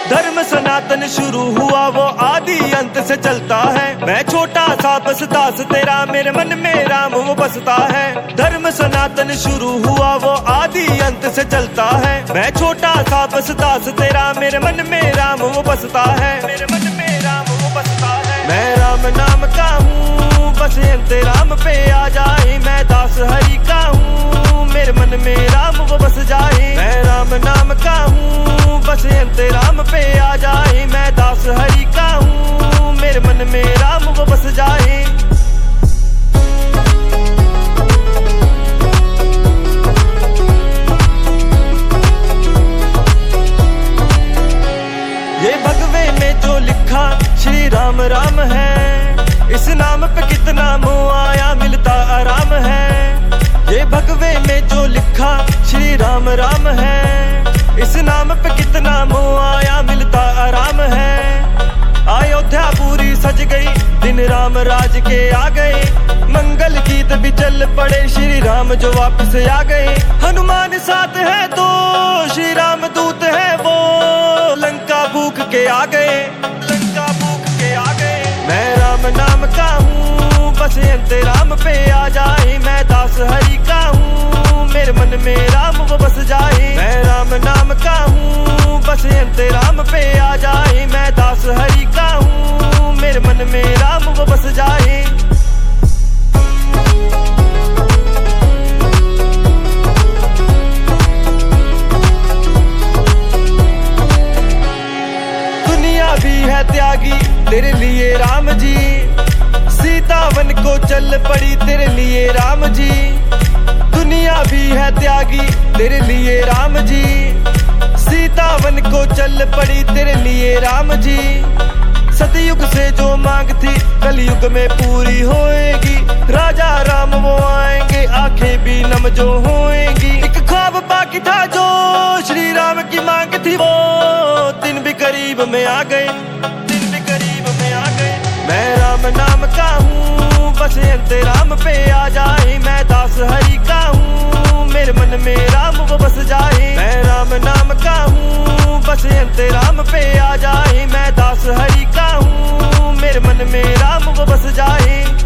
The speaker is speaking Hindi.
धर्म सनातन शुरू हुआ वो आदि अंत से चलता है। मैं छोटा सा बस दास तेरा, मेरे मन में राम वो बसता है। धर्म सनातन शुरू हुआ वो आदि अंत से चलता है। मैं छोटा सा बस दास तेरा, मेरे मन में राम वो बसता है। मेरे मन में राम वो बसता है। मैं राम नाम का हूँ, बस अंत राम पे आ जाए। मैं दास हरि का हूँ, मेरे मन में राम वो बस जाए। मैं राम नाम का हूँ, बस अंत राम पे आ जाए। मैं दास हरि का हूँ, मेरे मन में राम वो बस जाए। ये भगवे में जो लिखा श्री राम राम है, इस नाम पे कितना मोह आया मिलता आराम है। ये भगवे में जो लिखा श्री राम राम है, इस नाम पे कितना मोह आया मिलता आराम है। अयोध्या पूरी सज गई, दिन राम राज के आ गए। मंगल गीत भी चल पड़े, श्री राम जो वापस आ गए। हनुमान साथ है तो श्री राम दूत है वो, लंका भूख के आ गए, लंका भूख के आ गए। मैं राम नाम का हूँ, बस अंत राम पे आ जाए। मैं दास हरि का हूँ, मेरे मन में राम वो बस जाए। मैं राम नाम का हूँ, बस अंत राम पे आ जाए। मैं दास हरि का हूँ, मेरे मन में राम वो बस जाए। दुनिया भी है त्यागी तेरे लिए राम जी, सीता वन को चल पड़ी तेरे लिए राम जी। दुनिया भी है त्यागी तेरे लिए राम जी, सीता वन को चल पड़ी तेरे लिए राम जी। सतयुग से जो मांग थी कलयुग में पूरी होएगी। राजा राम वो आएंगे, आंखें भी नम जो होएगी। एक ख्वाब बाकी था जो श्री राम की मांग थी, वो दिन भी करीब में आ गए, दिन भी करीब में आ गए। मैं राम नाम का हूँ, बस अंत राम पे आ जाए। मैं दास हरि का हूँ, मेरे मन में राम वो बस जाए। मैं राम नाम का हूँ, बस अंत राम पे आ जाए। मैं दास हरि का हूँ, मेरे मन में राम वो बस जाए।